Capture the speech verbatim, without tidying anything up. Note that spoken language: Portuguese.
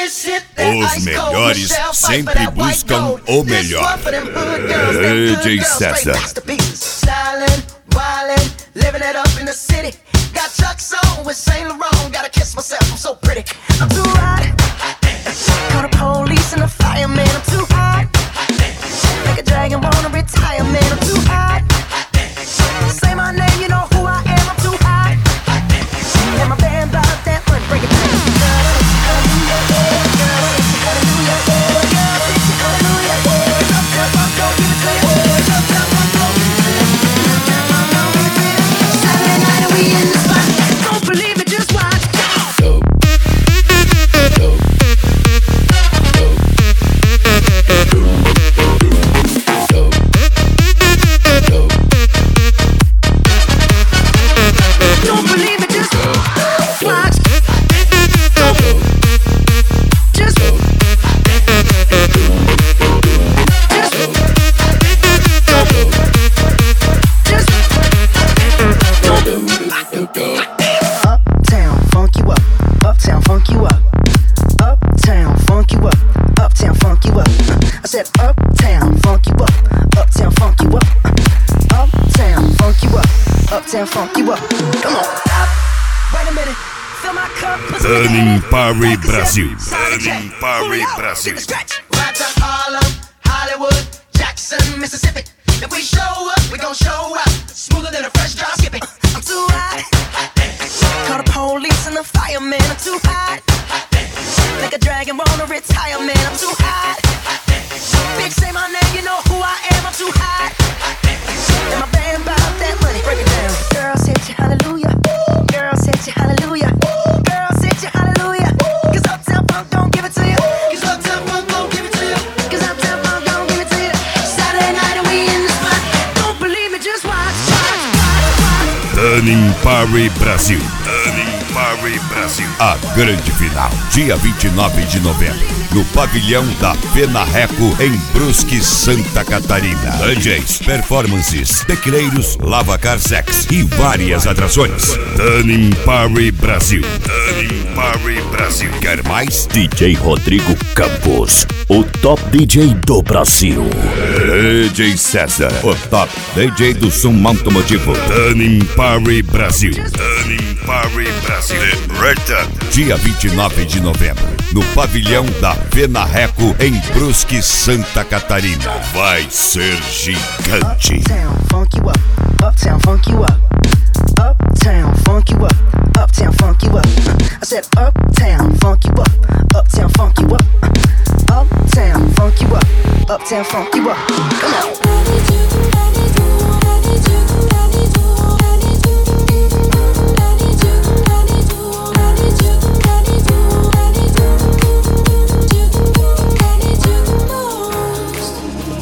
Os melhores sempre buscam o melhor. D J César. Living it up in the city. Got Chuck's on with Saint Laurent. Gotta kiss myself, I'm so pretty. I'm too hot. Call the police and the fireman. I'm too hot. Like a dragon, wanna retire, man. I'm too hot. Say my name, you know who I am. I'm too hot. And my band bought that money. Break it down. Turning Party Brasil. Turning Party Brasil. Right to Harlem, Hollywood, Jackson, Mississippi. If we show up, we gon' show up. Smoother than a fresh drop skipping. I'm too hot. Call the police and the fireman. I'm too hot. Like a dragon, wanna retire, man. I'm too hot. Bitch, say my name, you know who I am. I'm too hot. And my band bought that money. Break it down. Girls hit you, hallelujah. Girls hit you, hallelujah. Girls hit you, hallelujah. Cause Uptown Funk don't give it to you. Cause Uptown Funk don't give it to you. Cause Uptown Funk don't give it to you. Saturday night and we in the spot. Don't believe me, just watch, watch, watch, watch. Turning Party Brasil. Turning Party Brasil. A grande final, dia vinte e nove de novembro, no pavilhão da Fenarreco, em Brusque, Santa Catarina. D Js, performances, tequileiros, lavacar sex e várias atrações. Turning Party Brasil. Turning Party Brasil. Quer mais? D J Rodrigo Campos, o top D J do Brasil. D J César, o top D J do som automotivo. Turning Party Brasil. Turning Party Brasil. Return, dia vinte e nove de novembro, no pavilhão da Fenarreco, em Brusque, Santa Catarina. Vai ser gigante. Uptown, funk you up. Uptown, funk you up. Uptown, funk you up. Uptown, funk you up. I said uptown, funk you up. Uptown, funk you up. Uptown, funk you up. Uptown, funk you up. Come on.